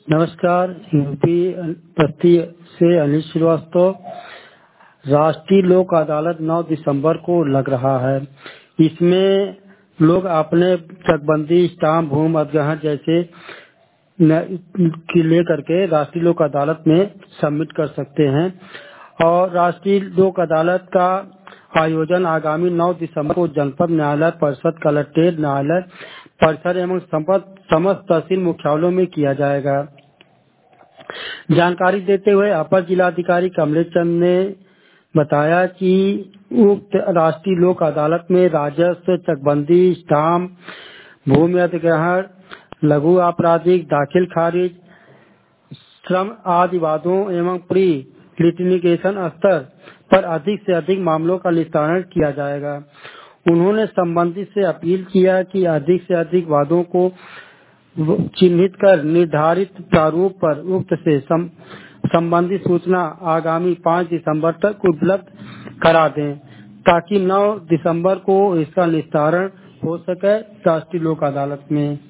नमस्कार। यूपी बस्ती से अनिल श्रीवास्तव। राष्ट्रीय लोक अदालत 9 दिसंबर को लग रहा है। इसमें लोग अपने चकबंदी, स्टाम्प, भूमि अधिग्रहण जैसे लेकर के राष्ट्रीय लोक अदालत में सबमिट कर सकते हैं और राष्ट्रीय लोक अदालत का आयोजन आगामी 9 दिसंबर को जनपद न्यायालय परिषद, कलेक्ट्रेट न्यायालय परिसर एवं समस्त तहसील मुख्यालयों में किया जाएगा। जानकारी देते हुए अपर जिलाधिकारी कमलेश चंद ने बताया कि उक्त राष्ट्रीय लोक अदालत में राजस्व, चकबंदी, स्टाम्प, भूमि अधिग्रहण, लघु आपराधिक, दाखिल खारिज, श्रम आदि वादों एवं प्री लिटिगेशन स्तर पर अधिक से अधिक मामलों का निस्तारण किया जाएगा। उन्होंने संबंधित से अपील किया कि अधिक से अधिक वादों को चिन्हित कर निर्धारित प्रारूप पर उक्त से संबंधित सूचना आगामी 5 दिसंबर तक उपलब्ध करा दें ताकि 9 दिसंबर को इसका निस्तारण हो सके राष्ट्रीय लोक अदालत में।